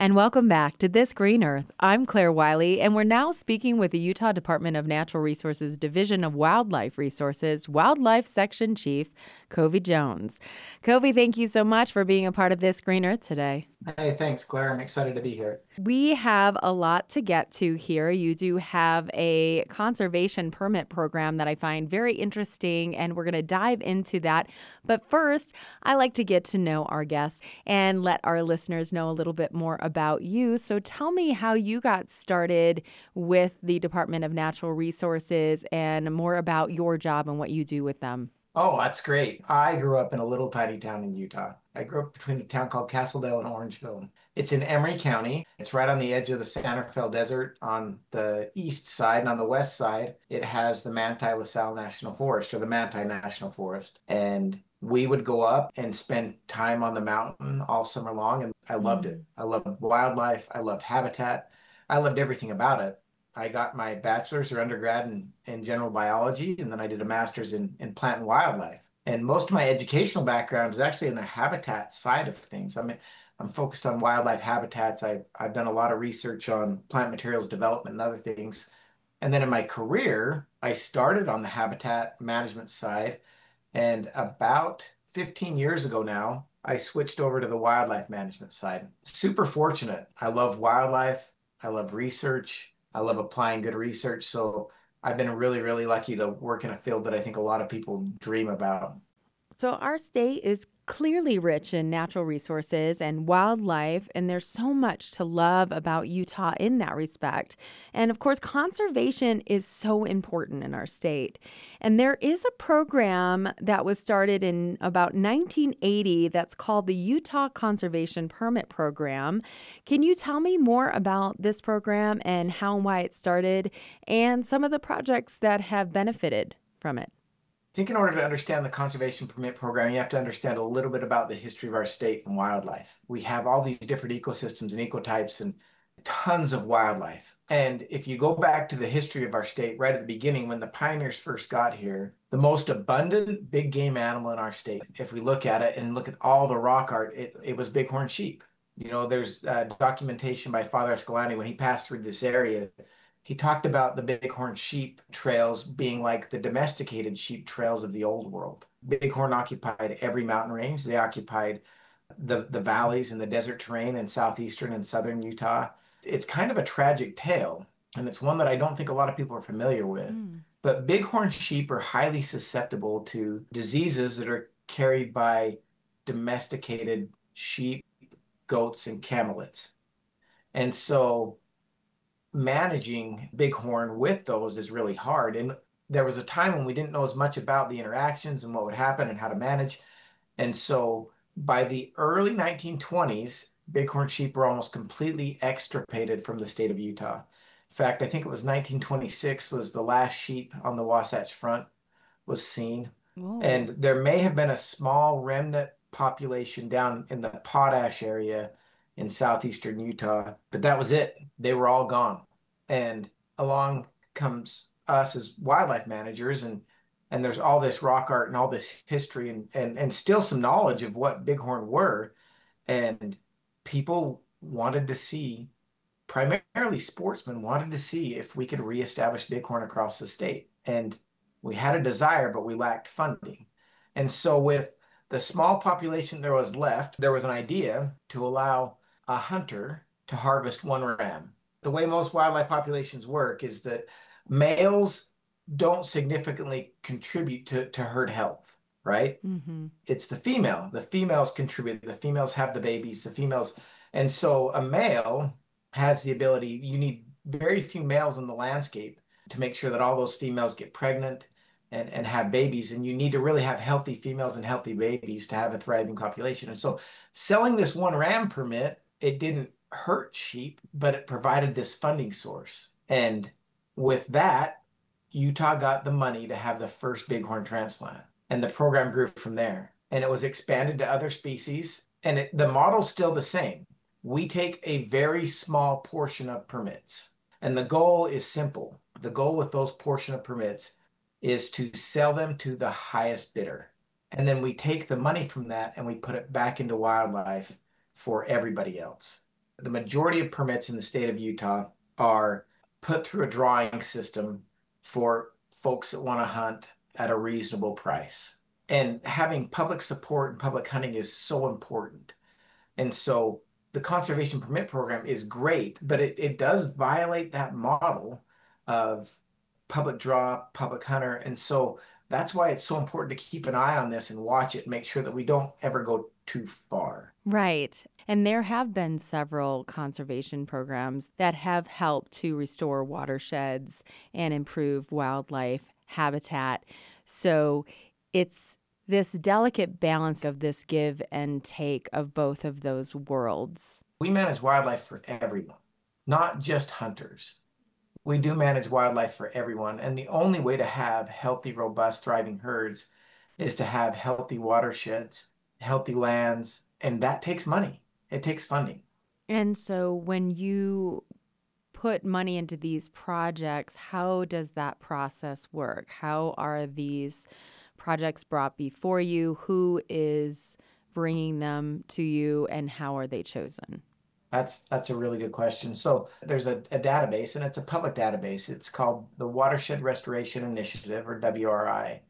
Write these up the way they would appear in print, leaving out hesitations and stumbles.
And welcome back to This Green Earth. I'm Claire Wiley, and we're now speaking with the Utah Department of Natural Resources Division of Wildlife Resources Wildlife Section Chief, Covey Jones. Covey, thank you so much for being a part of This Green Earth today. Hey, thanks, Claire. I'm excited to be here. We have a lot to get to here. You do have a conservation permit program that I find very interesting, and we're going to dive into that. But first, I like to get to know our guests and let our listeners know a little bit more about you. So tell me how you got started with the Department of Natural Resources and more about your job and what you do with them. Oh, that's great. I grew up in a little tiny town in Utah. I grew up between a town called Castledale and Orangeville. It's in Emery County. It's right on the edge of the Santa Fe Desert on the east side, and on the west side, it has the Manti-La Sal National Forest, or the Manti National Forest. And we would go up and spend time on the mountain all summer long, and I loved it. I loved wildlife. I loved habitat. I loved everything about it. I got my bachelor's or undergrad in general biology, and then I did a master's in plant and wildlife. And most of my educational background is actually in the habitat side of things. I'm focused on wildlife habitats. I've done a lot of research on plant materials development and other things. And then in my career, I started on the habitat management side. And about 15 years ago now, I switched over to the wildlife management side. Super fortunate. I love wildlife. I love research. I love applying good research. So I've been really, really lucky to work in a field that I think a lot of people dream about. So, our state is clearly rich in natural resources and wildlife, and there's so much to love about Utah in that respect. And of course, conservation is so important in our state. And there is a program that was started in about 1980 that's called the Utah Conservation Permit Program. Can you tell me more about this program and how and why it started and some of the projects that have benefited from it? I think in order to understand the conservation permit program, you have to understand a little bit about the history of our state and wildlife. We have all these different ecosystems and ecotypes and tons of wildlife. And if you go back to the history of our state right at the beginning, when the pioneers first got here, the most abundant big game animal in our state, if we look at it and look at all the rock art, it was bighorn sheep. There's documentation by Father Escalante when he passed through this area. He talked about the bighorn sheep trails being like the domesticated sheep trails of the old world. Bighorn occupied every mountain range. They occupied the valleys and the desert terrain in southeastern and southern Utah. It's kind of a tragic tale, and it's one that I don't think a lot of people are familiar with. Mm. But bighorn sheep are highly susceptible to diseases that are carried by domesticated sheep, goats, and camelids. And so managing bighorn with those is really hard. And there was a time when we didn't know as much about the interactions and what would happen and how to manage. And so by the early 1920s, bighorn sheep were almost completely extirpated from the state of Utah. In fact, I think it was 1926 was the last sheep on the Wasatch Front was seen. Whoa. And there may have been a small remnant population down in the Potash area in southeastern Utah, but that was it. They were all gone. And along comes us as wildlife managers, and there's all this rock art and all this history and still some knowledge of what bighorn were. And people wanted to see, primarily sportsmen wanted to see if we could reestablish bighorn across the state. And we had a desire, but we lacked funding. And so with the small population there was left, there was an idea to allow a hunter to harvest one ram. The way most wildlife populations work is that males don't significantly contribute to herd health, right? Mm-hmm. It's the female. The females contribute. The females have the babies, the females. And so a male has the ability, you need very few males in the landscape to make sure that all those females get pregnant and have babies. And you need to really have healthy females and healthy babies to have a thriving population. And so selling this one ram permit, it didn't hurt sheep, but it provided this funding source. And with that, Utah got the money to have the first bighorn transplant. And the program grew from there. And it was expanded to other species. And the model's still the same. We take a very small portion of permits. And the goal is simple. The goal with those portion of permits is to sell them to the highest bidder. And then we take the money from that and we put it back into wildlife for everybody else. the majority of permits in the state of Utah are put through a drawing system for folks that want to hunt at a reasonable price. And having public support and public hunting is so important. And so the conservation permit program is great, but it does violate that model of public draw, public hunter. And so that's why it's so important to keep an eye on this and watch it and make sure that we don't ever go too far. Right. And there have been several conservation programs that have helped to restore watersheds and improve wildlife habitat. So it's this delicate balance of this give and take of both of those worlds. We manage wildlife for everyone, not just hunters. We do manage wildlife for everyone. And the only way to have healthy, robust, thriving herds is to have healthy watersheds, healthy lands, and that takes money. It takes funding. And so when you put money into these projects, how does that process work? How are these projects brought before you? Who is bringing them to you, and how are they chosen? That's a really good question. So there's a database, and it's a public database. It's called the Watershed Restoration Initiative, or WRI.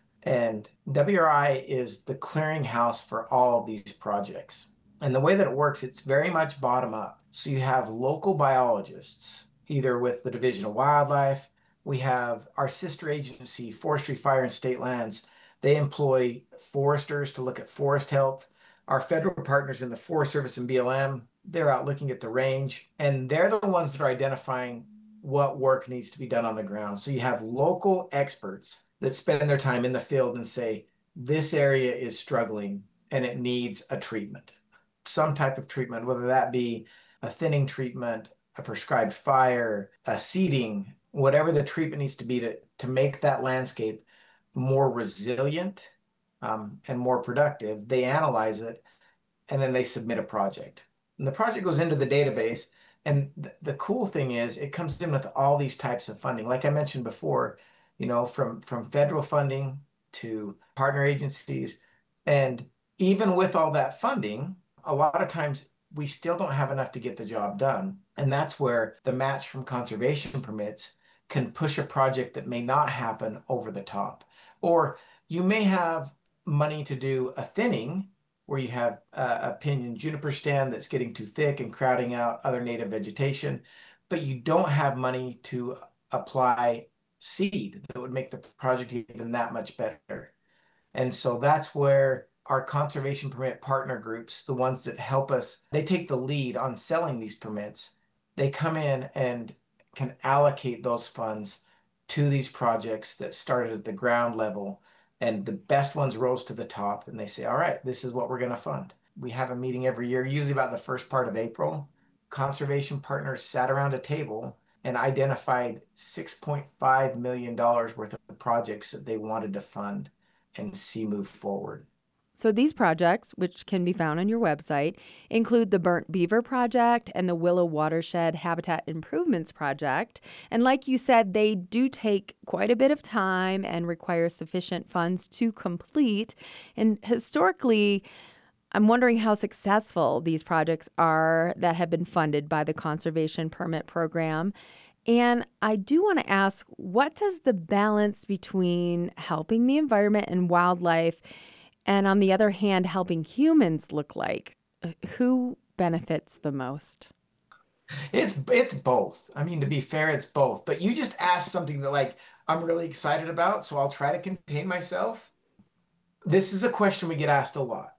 And WRI is the clearinghouse for all of these projects. And the way that it works, it's very much bottom up. So you have local biologists, either with the Division of Wildlife. We have our sister agency, Forestry, Fire, and State Lands. They employ foresters to look at forest health. Our federal partners in the Forest Service and BLM, they're out looking at the range, and they're the ones that are identifying what work needs to be done on the ground. So you have local experts that spend their time in the field and say, this area is struggling and it needs a treatment, some type of treatment, whether that be a thinning treatment, a prescribed fire, a seeding, whatever the treatment needs to be to make that landscape more resilient and more productive. They analyze it, and then they submit a project. And the project goes into the database. And the cool thing is it comes in with all these types of funding. Like I mentioned before, from federal funding to partner agencies. And even with all that funding, a lot of times we still don't have enough to get the job done. And that's where the match from conservation permits can push a project that may not happen over the top. Or you may have money to do a thinning where you have a pinyon juniper stand that's getting too thick and crowding out other native vegetation, but you don't have money to apply seed that would make the project even that much better. And so that's where our conservation permit partner groups, the ones that help us, they take the lead on selling these permits. They come in and can allocate those funds to these projects that started at the ground level, and the best ones rose to the top, and they say, all right, this is what we're going to fund. We have a meeting every year, usually about the first part of April. Conservation partners sat around a table and identified $6.5 million worth of projects that they wanted to fund and see move forward. So these projects, which can be found on your website, include the Burnt Beaver Project and the Willow Watershed Habitat Improvements Project. And like you said, they do take quite a bit of time and require sufficient funds to complete. And historically, I'm wondering how successful these projects are that have been funded by the Conservation Permit Program. And I do want to ask, what does the balance between helping the environment and wildlife and, on the other hand, helping humans look like? Who benefits the most? It's both. I mean, to be fair, it's both. But you just asked something that I'm really excited about, so I'll try to contain myself. This is a question we get asked a lot.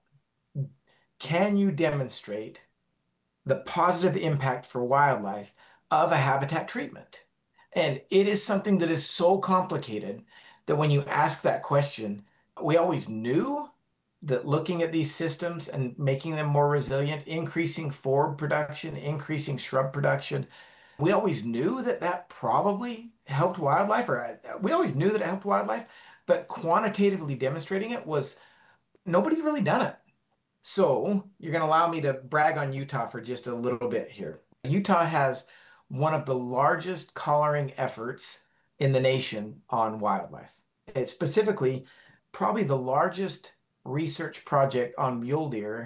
Can you demonstrate the positive impact for wildlife of a habitat treatment? And it is something that is so complicated that when you ask that question, we always knew that looking at these systems and making them more resilient, increasing forb production, increasing shrub production, we always knew that that probably helped wildlife, or we always knew that it helped wildlife, but quantitatively demonstrating it was, nobody's really done it. So you're going to allow me to brag on Utah for just a little bit here. Utah has one of the largest collaring efforts in the nation on wildlife. It's specifically probably the largest research project on mule deer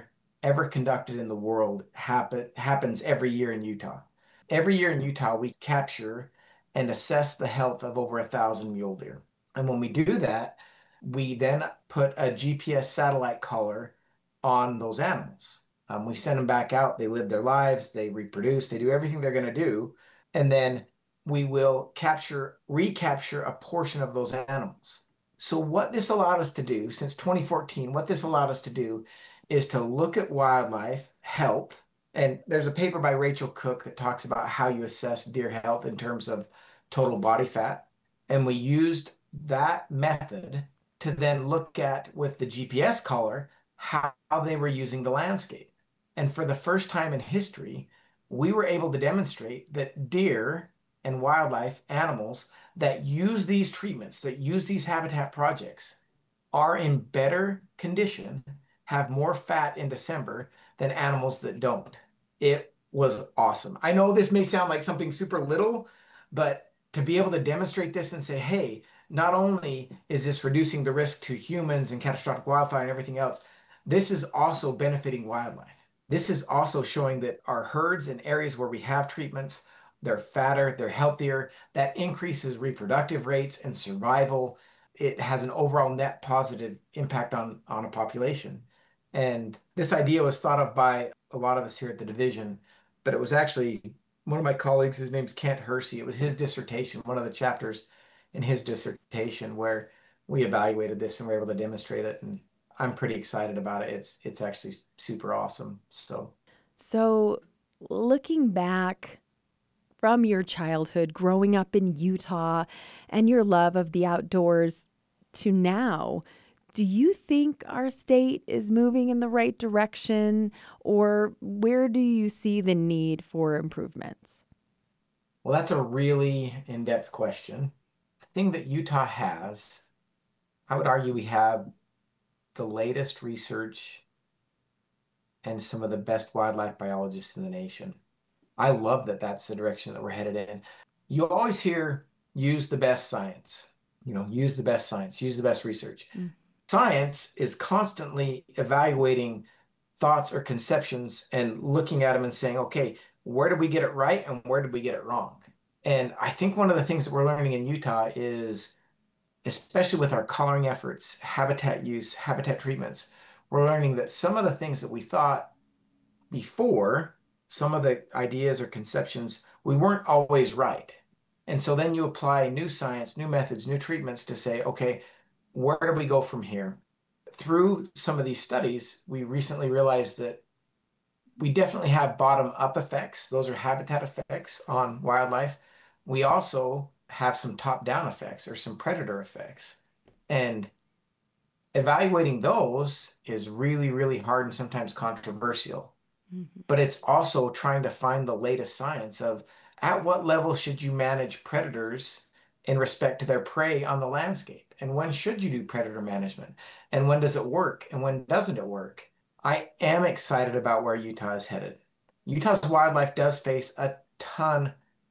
ever conducted in the world happens every year in Utah. Every year in Utah, we capture and assess the health of over 1,000 mule deer. And when we do that, we then put a GPS satellite collar on those animals. We send them back out. They live their lives, they reproduce, they do everything they're going to do. And then we will recapture a portion of those animals. So what this allowed us to do since 2014, what this allowed us to do is to look at wildlife health. And there's a paper by Rachel Cook that talks about how you assess deer health in terms of total body fat. And we used that method to then look at with the GPS collar how they were using the landscape. And for the first time in history, we were able to demonstrate that deer and wildlife animals that use these treatments, that use these habitat projects, are in better condition, have more fat in December than animals that don't. It was awesome. I know this may sound like something super little, but to be able to demonstrate this and say, hey, not only is this reducing the risk to humans and catastrophic wildfire and everything else, this is also benefiting wildlife. This is also showing that our herds in areas where we have treatments, they're fatter, they're healthier. That increases reproductive rates and survival. It has an overall net positive impact on a population. And this idea was thought of by a lot of us here at the division, but it was actually one of my colleagues, his name's Kent Hersey. It was his dissertation, one of the chapters in his dissertation where we evaluated this and were able to demonstrate it. And I'm pretty excited about it. It's actually super awesome. So, looking back from your childhood, growing up in Utah, and your love of the outdoors to now, do you think our state is moving in the right direction, or where do you see the need for improvements? Well, that's a really in-depth question. The thing that Utah has, I would argue we have the latest research and some of the best wildlife biologists in the nation. I love that that's the direction that we're headed in. You always hear use the best science, use the best science, use the best research. Mm. Science is constantly evaluating thoughts or conceptions and looking at them and saying, okay, where did we get it right and where did we get it wrong? And I think one of the things that we're learning in Utah is, especially with our collaring efforts, habitat use, habitat treatments, we're learning that some of the things that we thought before, some of the ideas or conceptions, we weren't always right. And so then you apply new science, new methods, new treatments to say, okay, where do we go from here? Through some of these studies, we recently realized that we definitely have bottom-up effects. Those are habitat effects on wildlife. We also have some top-down effects or some predator effects. And evaluating those is really, really hard and sometimes controversial. Mm-hmm. But it's also trying to find the latest science of at what level should you manage predators in respect to their prey on the landscape? And when should you do predator management? And when does it work? And when doesn't it work? I am excited about where Utah is headed. Utah's wildlife does face a ton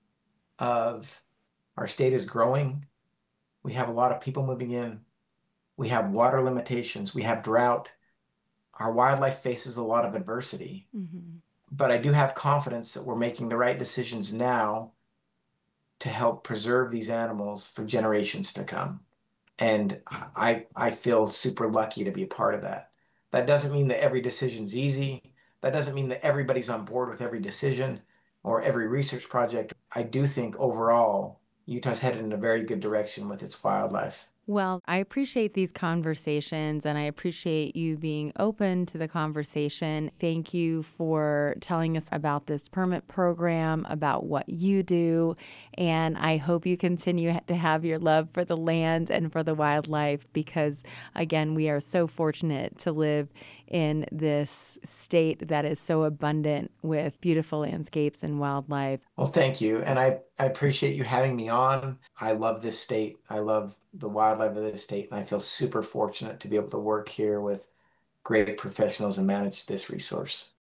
of, our state is growing. We have a lot of people moving in. We have water limitations. We have drought. Our wildlife faces a lot of adversity. Mm-hmm. But I do have confidence that we're making the right decisions now to help preserve these animals for generations to come. And I feel super lucky to be a part of that. That doesn't mean that every decision's easy. That doesn't mean that everybody's on board with every decision or every research project. I do think overall, Utah's headed in a very good direction with its wildlife. Well, I appreciate these conversations and I appreciate you being open to the conversation. Thank you for telling us about this permit program, about what you do. And I hope you continue to have your love for the land and for the wildlife because, again, we are so fortunate to live in this state that is so abundant with beautiful landscapes and wildlife. Well, thank you. And I appreciate you having me on. I love this state. I love the wildlife of this state. And I feel super fortunate to be able to work here with great professionals and manage this resource.